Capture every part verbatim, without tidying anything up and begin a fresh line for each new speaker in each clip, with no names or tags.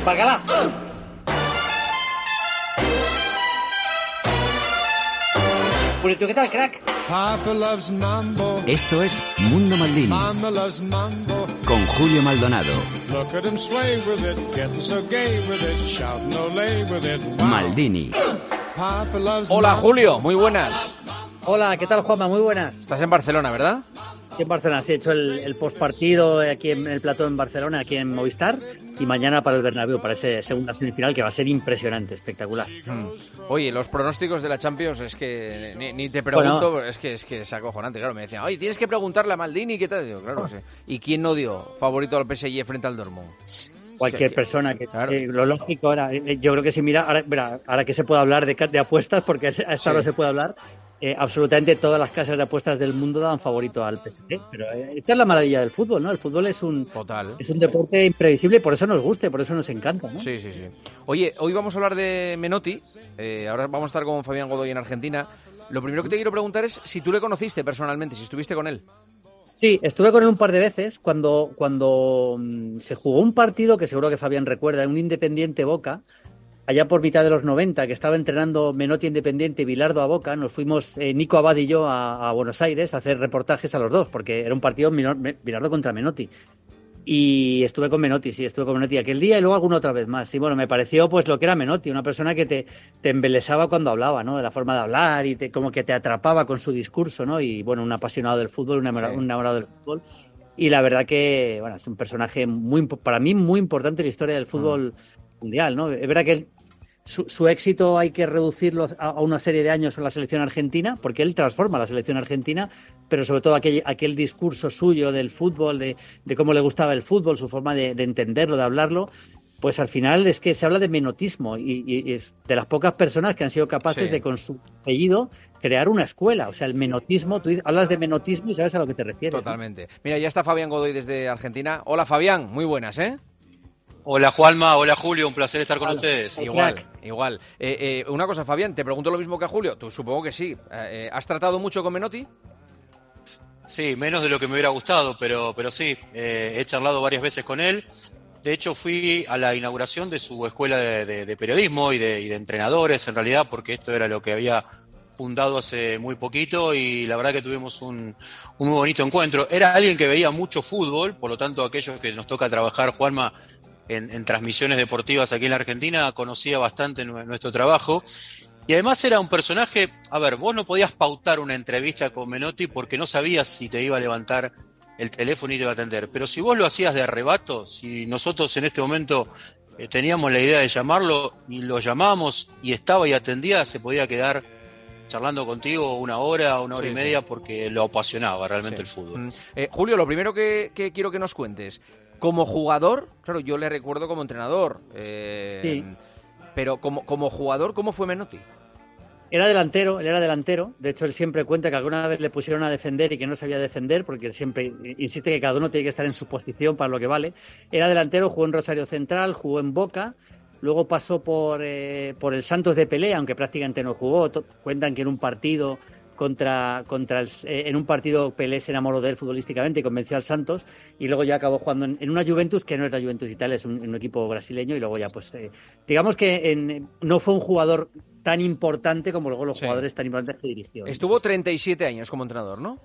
Bacalá. ¿Tú qué tal, crack?
Papa loves mambo.
Esto es Mundo Maldini.
Mama loves mambo.
Con Julio Maldonado.
Look at him sway with it, getting so gay with it, shouting olé with it. Wow.
Maldini.
Papa loves
Hola
mambo.
Julio, muy buenas.
Hola, ¿qué tal, Juanma? Muy buenas.
Estás en Barcelona, ¿verdad?
Aquí en Barcelona, sí, he hecho el, el postpartido aquí en el plató en Barcelona, aquí en Movistar, y mañana para el Bernabéu, para ese segunda semifinal que va a ser impresionante, espectacular.
Hmm. Oye, los pronósticos de la Champions es que ni, ni te pregunto,
Bueno.
es que es que es acojonante. Claro, me decían, oye, tienes que preguntarle a Maldini qué tal. Digo, claro, sí. ¿Y quién no dio favorito al P S G frente al Dortmund?
Cualquier
Sí,
persona que
claro.
eh, lo lógico ahora, eh, yo creo que si mira, ahora, verá, ahora que se puede hablar de, ca- de apuestas, porque a esta
Sí.
hora se puede hablar, eh, absolutamente todas las casas de apuestas del mundo daban favorito al P S G. Pero eh, esta es la maravilla del fútbol, ¿no? El fútbol es un
Total.
es un deporte imprevisible y por eso nos gusta, y por eso nos encanta, ¿no?
Sí, sí, sí. Oye, hoy vamos a hablar de Menotti. Eh, ahora vamos a estar con Fabián Godoy en Argentina. Lo primero que te quiero preguntar es si tú le conociste personalmente, si estuviste con él.
Sí, estuve con él un par de veces cuando, cuando mm, se jugó un partido que seguro que Fabián recuerda, un Independiente Boca, allá por mitad de los noventa, que estaba entrenando Menotti Independiente y Bilardo a Boca. Nos fuimos, eh, Nico Abad y yo, a, a Buenos Aires a hacer reportajes a los dos, porque era un partido Minor- Bilardo contra Menotti. Y estuve con Menotti, sí, estuve con Menotti aquel día y luego alguna otra vez más. Y bueno, me pareció pues lo que era Menotti, una persona que te, te embelesaba cuando hablaba, ¿no? De la forma de hablar y te, como que te atrapaba con su discurso, ¿no? Y bueno, un apasionado del fútbol, un enamorado,
Sí.
un enamorado del fútbol. Y la verdad que, bueno, es un personaje muy, impo- para mí muy importante en la historia del fútbol mundial, ¿no? Es verdad que él, su, su éxito hay que reducirlo a, a una serie de años en la selección argentina, porque él transforma la selección argentina, pero sobre todo aquel, aquel discurso suyo del fútbol, de, de cómo le gustaba el fútbol, su forma de, de entenderlo, de hablarlo, pues al final es que se habla de menotismo y, y- y es de las pocas personas que han sido capaces
Sí.
de, con su apellido, crear una escuela. O sea, el menotismo, tú hablas de menotismo y sabes a lo que te refieres, ¿no?
Totalmente. Mira, ya está Fabián Godoy desde Argentina. Hola Fabián, muy buenas, ¿eh?
Hola Juanma, hola Julio, un placer estar con
Hola.
ustedes.
Hola.
Igual,
crack.
igual. Eh, eh, una cosa, Fabián, te pregunto lo mismo que a Julio. Tú supongo que sí. Eh, eh, ¿Has tratado mucho con Menotti?
Sí, menos de lo que me hubiera gustado, pero, pero sí, eh, he charlado varias veces con él. De hecho, fui a la inauguración de su escuela de, de- de periodismo y de, y de entrenadores, en realidad, porque esto era lo que había fundado hace muy poquito y la verdad que tuvimos un, un muy bonito encuentro. Era alguien que veía mucho fútbol, por lo tanto, aquellos que nos toca trabajar, Juanma, en, en transmisiones deportivas aquí en la Argentina, conocía bastante nu- nuestro trabajo. Y además era un personaje, a ver, vos no podías pautar una entrevista con Menotti porque no sabías si te iba a levantar el teléfono y te iba a atender. Pero si vos lo hacías de arrebato, si nosotros en este momento eh, teníamos la idea de llamarlo y lo llamamos y estaba y atendía, se podía quedar charlando contigo una hora, una hora
Sí,
y
sí.
media porque lo apasionaba realmente
Sí.
el fútbol.
Mm. Eh, Julio, lo primero que, que quiero que nos cuentes, como jugador, claro, yo le recuerdo como entrenador, eh,
Sí.
pero como, como jugador, ¿cómo fue Menotti?
Era delantero, él era delantero. De hecho, él siempre cuenta que alguna vez le pusieron a defender y que no sabía defender, porque él siempre insiste que cada uno tiene que estar en su posición para lo que vale. Era delantero, jugó en Rosario Central, jugó en Boca, luego pasó por, eh, por el Santos de Pelé, aunque prácticamente no jugó. To- Cuentan que en un partido contra, contra el, eh, en un partido Pelé se enamoró de él futbolísticamente y convenció al Santos, y luego ya acabó jugando en, en una Juventus que no es la Juventus Italia, es un, un equipo brasileño, y luego ya pues eh, digamos que en- no fue un jugador tan importante como luego los
Sí.
jugadores tan importantes que dirigió.
Estuvo treinta y siete años como entrenador, ¿no?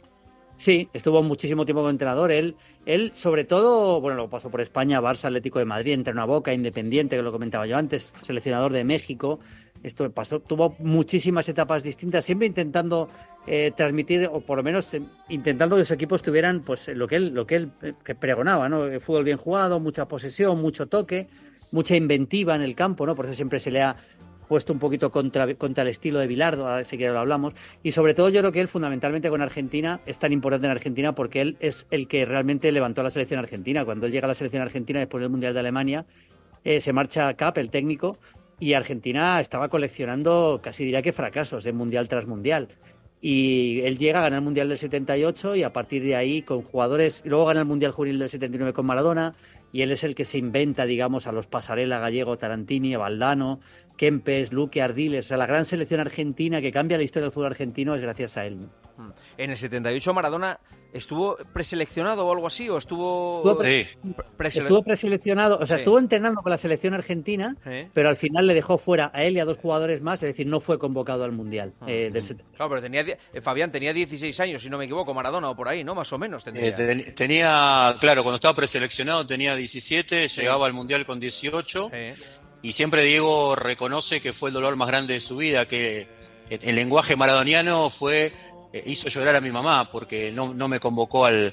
Sí, estuvo muchísimo tiempo como entrenador. Él, él sobre todo, bueno, luego pasó por España, Barça, Atlético de Madrid, entrenó a Boca, Independiente, que lo comentaba yo antes, seleccionador de México. Esto pasó, tuvo muchísimas etapas distintas, siempre intentando eh, transmitir, o por lo menos eh, intentando que sus equipos tuvieran pues lo que él, lo que él eh, que pregonaba, ¿no? El fútbol bien jugado, mucha posesión, mucho toque, mucha inventiva en el campo, ¿no? Por eso siempre se le ha puesto un poquito contra, contra el estilo de Bilardo, a ver si lo hablamos. Y sobre todo yo creo que él fundamentalmente con Argentina es tan importante en Argentina porque él es el que realmente levantó a la selección argentina. Cuando él llega a la selección argentina después del Mundial de Alemania, eh, se marcha Cap, el técnico, y Argentina estaba coleccionando casi diría que fracasos de Mundial tras Mundial. Y él llega a ganar el Mundial del setenta y ocho y a partir de ahí con jugadores, y luego gana el Mundial Juvenil del setenta y nueve con Maradona, y él es el que se inventa, digamos, a los Pasarela, Gallego, Tarantini, Valdano, Kempes, Luque, Ardiles. O sea, la gran selección argentina que cambia la historia del fútbol argentino es gracias a él, ¿no?
En el setenta y ocho Maradona ¿estuvo preseleccionado o algo así? ¿O estuvo,
Estuvo pre-
Sí.
presele-
Estuvo preseleccionado, o sea,
Sí.
estuvo entrenando con la selección argentina,
¿Eh?
pero al final le dejó fuera a él y a dos jugadores más, es decir, no fue convocado al Mundial.
Ah.
eh, del set-
Claro, pero tenía, die- eh, Fabián tenía dieciséis años, si no me equivoco, Maradona o por ahí, ¿no? Más o menos tendría.
Eh, ten- tenía, claro, cuando estaba preseleccionado tenía diecisiete, llegaba al Mundial con dieciocho,
Sí.
y siempre Diego reconoce que fue el dolor más grande de su vida, que el, el lenguaje maradoniano fue, eh, hizo llorar a mi mamá porque no, no me convocó al,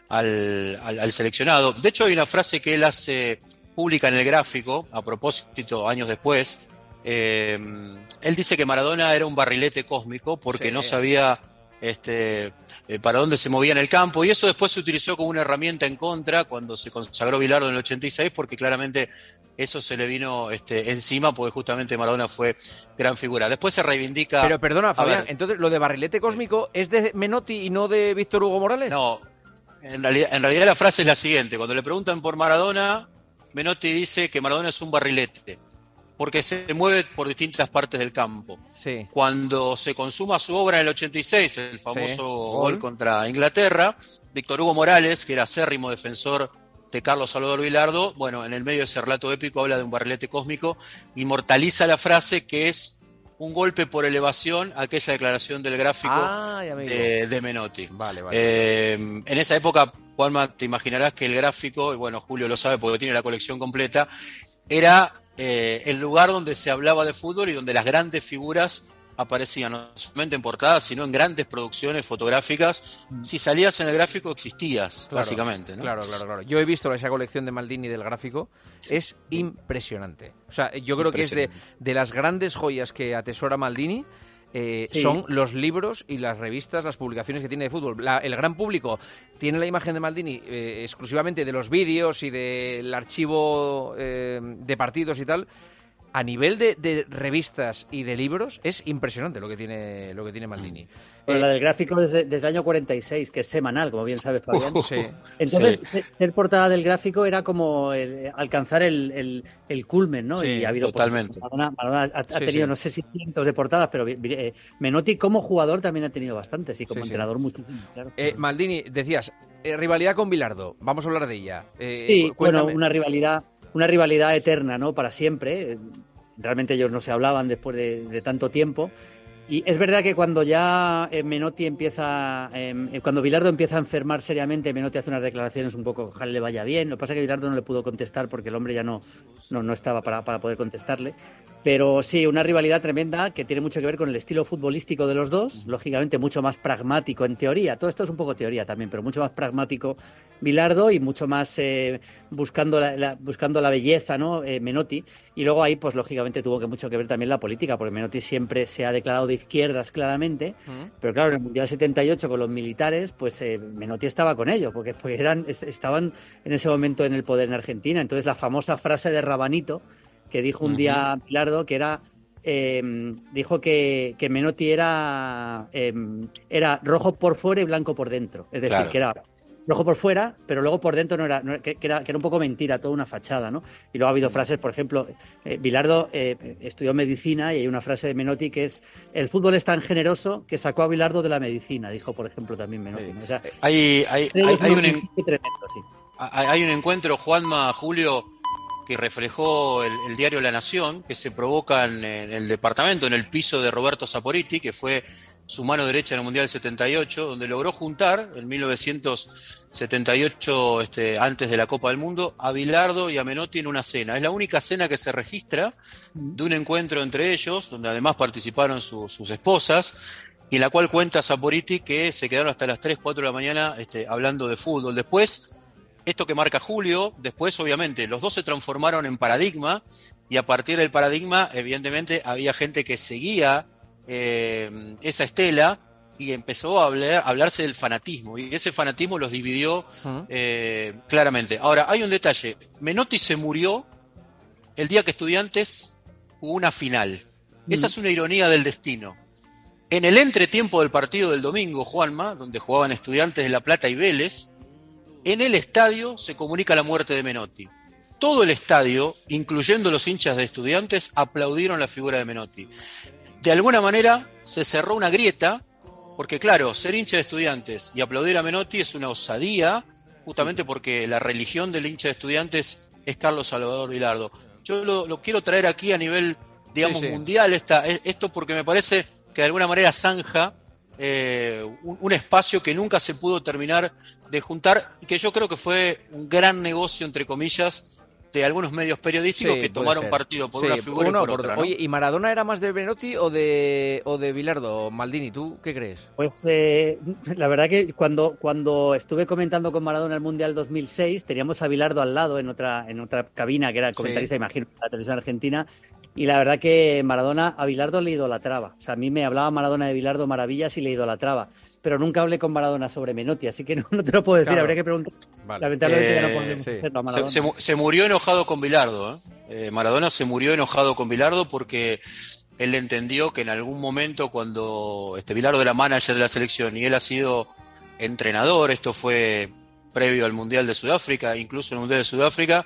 al, al- al seleccionado. De hecho, hay una frase que él hace pública en el gráfico, a propósito, años después. Eh, él dice que Maradona era un barrilete cósmico porque
Sí.
no sabía este, eh, para dónde se movía en el campo, y eso después se utilizó como una herramienta en contra cuando se consagró Bilardo en el ochenta y seis, porque claramente eso se le vino este, encima, porque justamente Maradona fue gran figura. Después se reivindica...
Pero perdona,
A
Fabián,
ver.
entonces lo de barrilete cósmico es de Menotti y no de Víctor Hugo Morales.
No, en realidad, en realidad la frase es la siguiente. Cuando le preguntan por Maradona, Menotti dice que Maradona es un barrilete, porque se mueve por distintas partes del campo.
Sí.
Cuando se consuma su obra en el ochenta y seis, el famoso
Sí,
gol.
gol
contra Inglaterra, Víctor Hugo Morales, que era acérrimo defensor de Carlos Salvador Vilardo, bueno, en el medio de ese relato épico habla de un barrilete cósmico, inmortaliza la frase que es un golpe por elevación, aquella declaración del gráfico
Ah, ya me digo.
de, de Menotti.
Vale, vale.
Eh, en esa época, Juanma, te imaginarás que el gráfico, y bueno, Julio lo sabe porque tiene la colección completa, era eh, el lugar donde se hablaba de fútbol y donde las grandes figuras aparecían, no solamente en portadas, sino en grandes producciones fotográficas. Si salías en el gráfico, existías,
Claro,
básicamente, ¿no?
Claro, claro, claro. Yo he visto esa colección de Maldini del gráfico, es impresionante. O sea, yo creo que es de, de las grandes joyas que atesora Maldini. Eh,
Sí.
Son los libros y las revistas, las publicaciones que tiene de fútbol. La- el gran público tiene la imagen de Maldini eh, exclusivamente de los vídeos y del archivo eh, de partidos y tal. A nivel de, de revistas y de libros es impresionante lo que tiene lo que tiene Maldini.
Bueno,
Eh,
la del gráfico desde, desde el año cuarenta y seis, que es semanal, como bien sabes, Fabián.
Uh,
sí.
Entonces,
Sí.
se- ser portada del gráfico era como el- alcanzar el, el, el culmen, ¿no?
Sí,
y ha habido pues,
totalmente.
Maradona, Maradona ha, ha
Sí,
tenido,
sí.
no sé si cientos de portadas, pero eh, Menotti como jugador también ha tenido bastantes y como
Sí, sí.
entrenador muchísimo, claro.
Eh, Maldini, decías, eh, rivalidad con Bilardo. Vamos a hablar de ella. Eh,
Sí,
cu- cuéntame.
bueno, una rivalidad, una rivalidad eterna, ¿no? Para siempre. Realmente ellos no se hablaban después de, de tanto tiempo. Y es verdad que cuando ya eh, Menotti empieza, eh, cuando Bilardo empieza a enfermar seriamente, Menotti hace unas declaraciones un poco, ojalá le vaya bien. Lo que pasa es que Bilardo no le pudo contestar porque el hombre ya no, no, no estaba para, para poder contestarle. Pero sí, una rivalidad tremenda que tiene mucho que ver con el estilo futbolístico de los dos, lógicamente mucho más pragmático en teoría. Todo esto es un poco teoría también, pero mucho más pragmático Bilardo y mucho más eh, buscando, la, la, buscando la belleza, ¿no? Eh, Menotti. Y luego ahí, pues lógicamente tuvo que mucho que ver también la política, porque Menotti siempre se ha declarado de izquierdas claramente,
¿Mm?
pero claro, en el Mundial setenta y ocho con los militares, pues eh, Menotti estaba con ellos, porque pues, eran, est- estaban en ese momento en el poder en Argentina. Entonces la famosa frase de Rabanito, que dijo un día Bilardo, que era... Eh, dijo que, que Menotti era, eh, era rojo por fuera y blanco por dentro. Es decir,
Claro.
que era rojo por fuera, pero luego por dentro no era, no era- que, que era, que era un poco mentira, toda una fachada, ¿no? Y luego ha habido frases, por ejemplo, eh, Bilardo eh, estudió medicina y hay una frase de Menotti que es: el fútbol es tan generoso que sacó a Bilardo de la medicina, dijo, por ejemplo, también Menotti, ¿no? O sea,
Hay, hay, hay, hay un, en-
tremendo, sí.
hay hay un encuentro, Juanma, Julio, que reflejó el, el diario La Nación, que se provoca en, en el departamento, en el piso de Roberto Saporiti, que fue su mano derecha en el Mundial setenta y ocho, donde logró juntar en mil novecientos setenta y ocho, este, antes de la Copa del Mundo, a Bilardo y a Menotti en una cena. Es la única cena que se registra de un encuentro entre ellos, donde además participaron su- sus esposas, y en la cual cuenta Saporiti que se quedaron hasta las tres, cuatro de la mañana este, hablando de fútbol. Después, esto que marca Julio, después obviamente los dos se transformaron en paradigma, y a partir del paradigma evidentemente había gente que seguía eh, esa estela y empezó a hablar, a hablarse del fanatismo, y ese fanatismo los dividió
¿Mm?
eh, claramente. Ahora, hay un detalle: Menotti se murió el día que Estudiantes jugó una final. Esa es una ironía del destino. En el entretiempo del partido del domingo, Juanma, donde jugaban Estudiantes de La Plata y Vélez, en el estadio se comunica la muerte de Menotti. Todo el estadio, incluyendo los hinchas de Estudiantes, aplaudieron la figura de Menotti. De alguna manera se cerró una grieta Porque claro, ser hincha de Estudiantes y aplaudir a Menotti es una osadía, justamente porque la religión del hincha de Estudiantes es Carlos Salvador Vilardo. Yo lo, lo quiero traer aquí a nivel, digamos, sí, sí. mundial, esta, esto porque me parece que de alguna manera zanja eh, un, un espacio que nunca se pudo terminar de juntar y que yo creo que fue un gran negocio, entre comillas, de algunos medios periodísticos sí, que tomaron ser. partido por sí, una figura uno, y por, por otra. ¿No?
Oye, ¿y Maradona era más de Menotti o de o de Vilardo, Maldini? ¿Tú qué crees?
Pues eh, la verdad que cuando, cuando estuve comentando con Maradona el Mundial dos mil seis, teníamos a Vilardo al lado en otra, en otra cabina, que era el comentarista, sí. imagino, de la televisión argentina, y la verdad que Maradona a Vilardo le idolatraba. O sea, a mí me hablaba Maradona de Vilardo maravillas y le idolatraba. Pero nunca hablé con Maradona sobre Menotti, así que no, no te lo puedo decir, claro. habría que preguntar. Vale. Lamentablemente eh, ya no podemos sí. hacerlo a Maradona.
Se, se, se murió enojado con Vilardo, ¿eh? Eh, Maradona se murió enojado con Vilardo porque él entendió que en algún momento cuando este Vilardo era manager de la selección y él ha sido entrenador, esto fue previo al Mundial de Sudáfrica, incluso en el Mundial de Sudáfrica,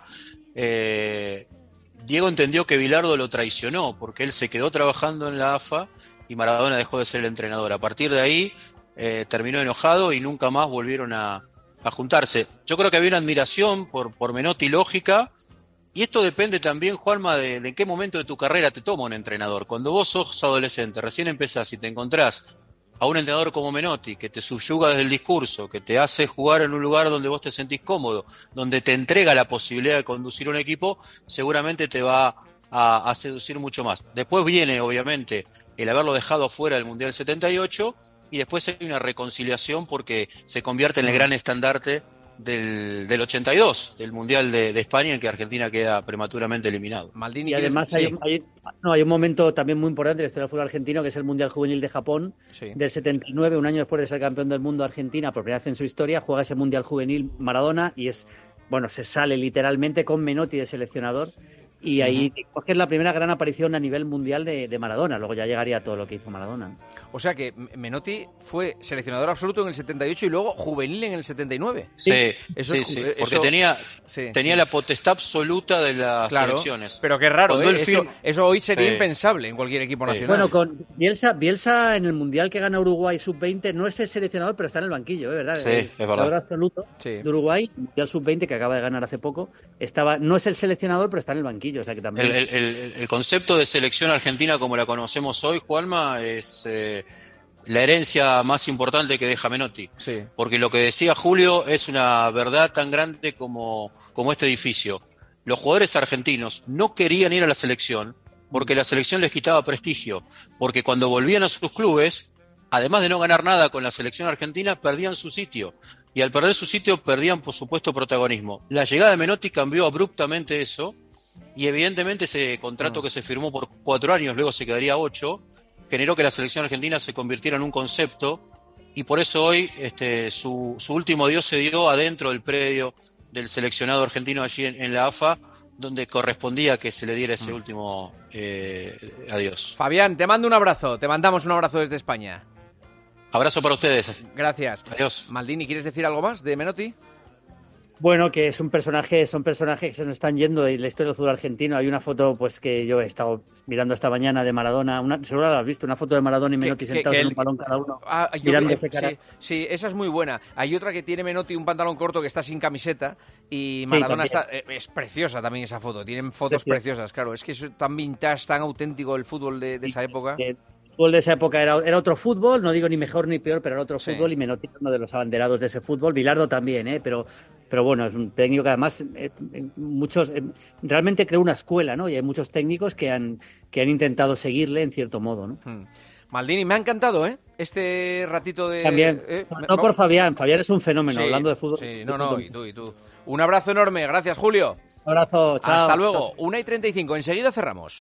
eh, Diego entendió que Vilardo lo traicionó porque él se quedó trabajando en la A F A y Maradona dejó de ser el entrenador. A partir de ahí Eh, terminó enojado y nunca más volvieron a, a juntarse. Yo creo que había una admiración por, por Menotti lógica, y esto depende también, Juanma, de, de en qué momento de tu carrera te toma un entrenador. Cuando vos sos adolescente, recién empezás y te encontrás a un entrenador como Menotti, que te subyuga desde el discurso, que te hace jugar en un lugar donde vos te sentís cómodo, donde te entrega la posibilidad de conducir un equipo, seguramente te va a, a seducir mucho más. Después viene, obviamente, el haberlo dejado fuera del Mundial setenta y ocho, y después hay una reconciliación porque se convierte en el gran estandarte del, del ochenta y dos, del Mundial de, de España, en que Argentina queda prematuramente eliminado.
Maldini, y además hay, sí. hay, no, hay un momento también muy importante en la historia del fútbol argentino, que es el Mundial Juvenil de Japón, sí. del setenta y nueve, un año después de ser campeón del mundo. Argentina, por primera vez en su historia, juega ese Mundial Juvenil Maradona y es, bueno, se sale literalmente con Menotti de seleccionador. Y ahí uh-huh. es la primera gran aparición a nivel mundial de, de Maradona. Luego ya llegaría todo lo que hizo Maradona.
O sea que Menotti fue seleccionador absoluto en el setenta y ocho y luego juvenil en el setenta y nueve.
Sí, sí, eso, sí, sí. porque eso, tenía, sí. tenía la potestad absoluta de las claro, selecciones.
Pero qué raro, ¿eh? eso, film... eso hoy sería sí. impensable en cualquier equipo nacional.
Bueno, con Bielsa, Bielsa en el Mundial que gana Uruguay sub veinte no es el seleccionador, pero está en el banquillo, ¿eh? ¿verdad?
Sí, el, es verdad.
absoluto sí. de Uruguay, Mundial sub veinte que acaba de ganar hace poco, estaba no es el seleccionador, pero está en el banquillo, o sea que también...
El, el, el, el concepto de selección argentina como la conocemos hoy, Juanma, es eh, la herencia más importante que deja Menotti.
Sí.
Porque lo que decía Julio es una verdad tan grande como, como este edificio. Los jugadores argentinos no querían ir a la selección porque la selección les quitaba prestigio. Porque cuando volvían a sus clubes, además de no ganar nada con la selección argentina, perdían su sitio. Y al perder su sitio, perdían, por supuesto, protagonismo. La llegada de Menotti cambió abruptamente eso. Y evidentemente ese contrato que se firmó por cuatro años, luego se quedaría ocho, generó que la selección argentina se convirtiera en un concepto, y por eso hoy este, su, su último adiós se dio adentro del predio del seleccionado argentino allí en, en la A F A, donde correspondía que se le diera ese último eh, adiós.
Fabián, te mando un abrazo, te mandamos un abrazo desde España.
Abrazo para ustedes.
Gracias.
Adiós.
Maldini, ¿quieres decir algo más de Menotti?
Bueno, que es un personaje, son personajes que se nos están yendo de la historia del fútbol argentino. Hay una foto pues que yo he estado mirando esta mañana de Maradona, una, seguro la has visto, una foto de Maradona y Menotti que, sentados que, que en un balón cada uno,
ah,
mirando
ese cara. Sí, sí, esa es muy buena. Hay otra que tiene Menotti un pantalón corto que está sin camiseta y Maradona sí, está, eh, es preciosa también esa foto. Tienen fotos Precioso. preciosas, claro. Es que es tan vintage, tan auténtico el fútbol de, de esa época.
Que, El fútbol de esa época era, era otro fútbol, no digo ni mejor ni peor, pero era otro sí. fútbol, y Menotti era uno de los abanderados de ese fútbol. Vilardo también, ¿eh? pero, pero bueno, es un técnico que además eh, muchos eh, realmente creó una escuela, ¿no? Y hay muchos técnicos que han, que han intentado seguirle en cierto modo, ¿no?
Hmm. Maldini, me ha encantado, ¿eh? Este ratito de...
También, eh, no, no por Fabián, Fabián es un fenómeno,
sí,
hablando de fútbol.
Sí, no, no, y tú, y tú. Un abrazo enorme, gracias Julio.
Un abrazo, chao.
Hasta luego,
chao.
una y treinta y cinco, enseguida cerramos.